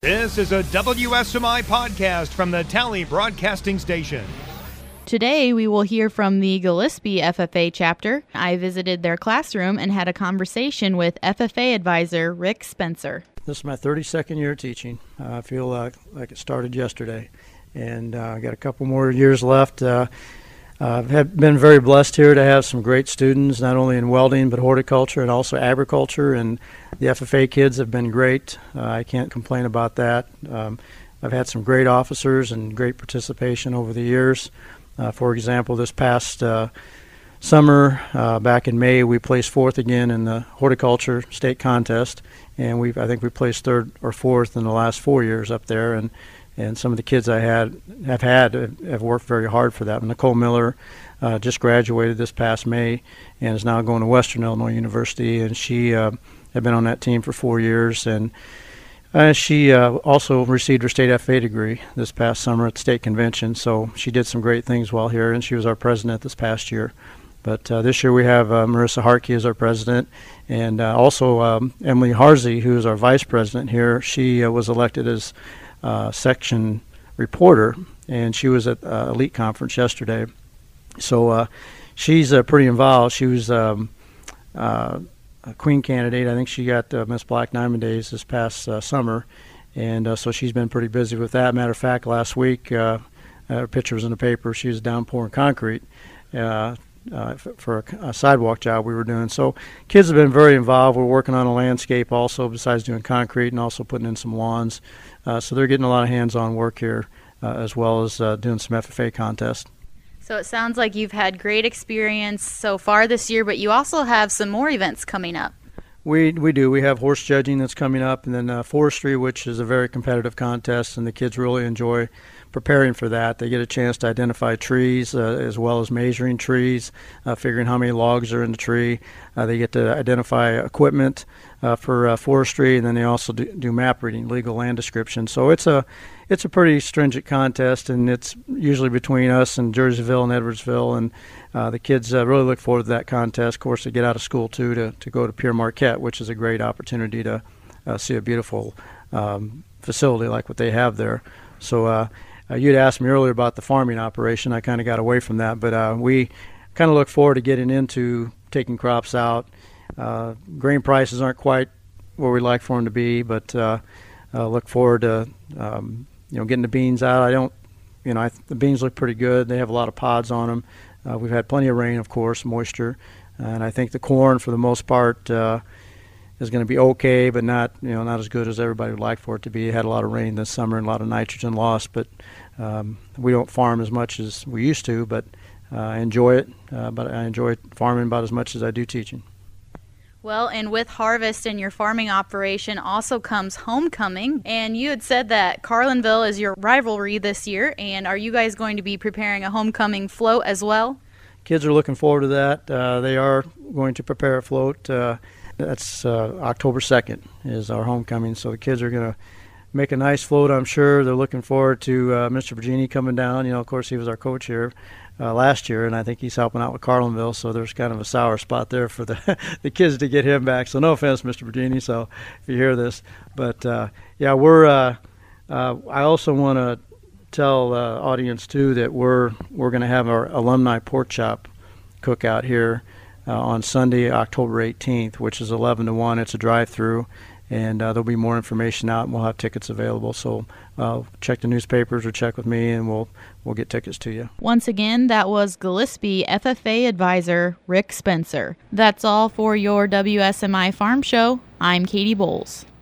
This is a WSMI podcast from the Tally Broadcasting Station. Today, we will hear from the Gillespie FFA chapter. I visited their classroom and had a conversation with FFA advisor Rick Spencer. This is my 32nd year teaching. I feel like it started yesterday, and I got a couple more years left. I've been very blessed here to have some great students, not only in welding, but horticulture and also agriculture, and the FFA kids have been great. I can't complain about that. I've had some great officers and great participation over the years. For example, this past summer, back in May, we placed fourth again in the horticulture state contest, and I think we placed third or fourth in the last 4 years up there. And some of the kids I have worked very hard for that. Nicole Miller just graduated this past May and is now going to Western Illinois University, and she had been on that team for 4 years. And she also received her state FFA degree this past summer at the state convention, so she did some great things while here, and she was our president this past year. But this year we have Marissa Harkey as our president, and also Emily Harsey, who is our vice president here. She was elected as section reporter, and she was at Elite Conference yesterday. So she's pretty involved. She was a Queen candidate. I think she got Miss Black Diamond Days this past summer, and so she's been pretty busy with that. Matter of fact, last week, her picture was in the paper. She was down pouring concrete for a sidewalk job we were doing. So kids have been very involved. We're working on a landscape also, besides doing concrete, and also putting in some lawns. So they're getting a lot of hands-on work here, as well as doing some FFA contests. So it sounds like you've had great experience so far this year, but you also have some more events coming up. We do. We have horse judging that's coming up, and then forestry, which is a very competitive contest, and the kids really enjoy preparing for that. They get a chance to identify trees as well as measuring trees, figuring how many logs are in the tree. They get to identify equipment for forestry, and then they also do map reading, legal land description. So it's a pretty stringent contest, and it's usually between us and Jerseyville and Edwardsville, and the kids really look forward to that contest. Of course, they get out of school too to go to Pierre Marquette, which is a great opportunity to see a beautiful facility like what they have there. So you'd asked me earlier about the farming operation. I kind of got away from that, but we kind of look forward to getting into taking crops out. Grain prices aren't quite where we'd like for them to be, but look forward to getting the beans out. The beans look pretty good. They have a lot of pods on them. We've had plenty of rain, of course, moisture, and I think the corn, for the most part, is going to be okay, but not as good as everybody would like for it to be. It had a lot of rain this summer and a lot of nitrogen loss, but we don't farm as much as we used to, but I enjoy it. But I enjoy farming about as much as I do teaching. Well, and with harvest and your farming operation also comes homecoming, and you had said that Carlinville is your rivalry this year, and are you guys going to be preparing a homecoming float as well? Kids are looking forward to that. They are going to prepare a float. That's October 2nd is our homecoming, so the kids are going to make a nice float, I'm sure. They're looking forward to Mr. Virginie coming down. Of course, he was our coach here last year, and I think he's helping out with Carlinville, so there's kind of a sour spot there for the kids to get him back. So no offense, Mr. Virginie, so if you hear this. But, we're I also want to tell the audience, too, that we're going to have our alumni pork chop cookout here on Sunday, October 18th, which is 11 to 1. It's a drive-through, and there'll be more information out, and we'll have tickets available. So check the newspapers or check with me, and we'll get tickets to you. Once again, that was Gillespie FFA advisor Rick Spencer. That's all for your WSMI Farm Show. I'm Katie Bowles.